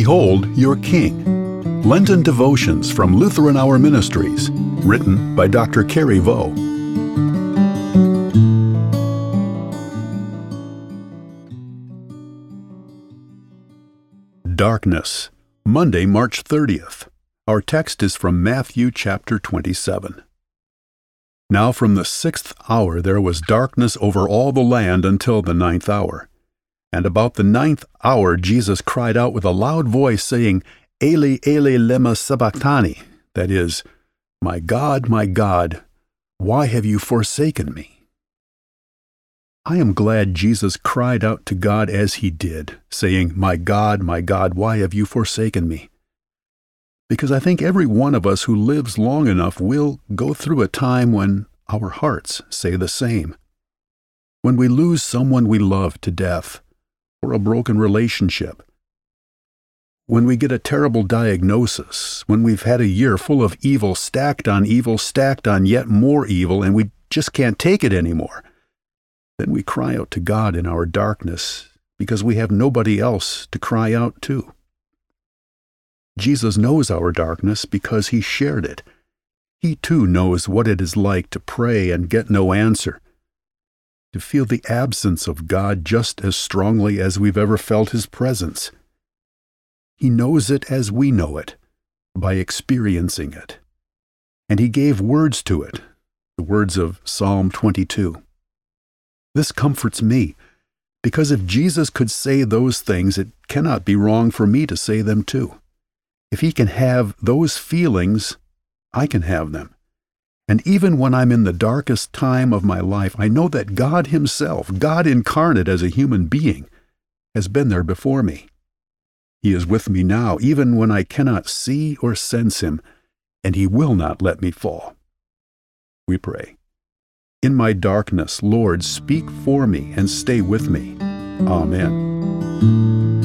Behold Your King. Lenten Devotions from Lutheran Hour Ministries. Written by Dr. Carrie Vo. Darkness. Monday, March 30th. Our text is from Matthew chapter 27. Now from the 6th hour there was darkness over all the land until the 9th hour. And about the 9th hour Jesus cried out with a loud voice, saying, Eli, Eli, lema sabachthani, that is, my God, why have you forsaken me? I am glad Jesus cried out to God as he did, saying, my God, why have you forsaken me? Because I think every one of us who lives long enough will go through a time when our hearts say the same. When we lose someone we love to death, or a broken relationship. When we get a terrible diagnosis, when we've had a year full of evil stacked on yet more evil, and we just can't take it anymore. Then we cry out to God in our darkness because we have nobody else to cry out to. Jesus knows our darkness because he shared it. He too knows what it is like to pray and get no answer, to feel the absence of God just as strongly as we've ever felt his presence. He knows it as we know it, by experiencing it. And he gave words to it, the words of Psalm 22. This comforts me, because if Jesus could say those things, it cannot be wrong for me to say them too. If he can have those feelings, I can have them. And even when I'm in the darkest time of my life, I know that God himself, God incarnate as a human being, has been there before me. He is with me now, even when I cannot see or sense him, and he will not let me fall. We pray. In my darkness, Lord, speak for me and stay with me. Amen.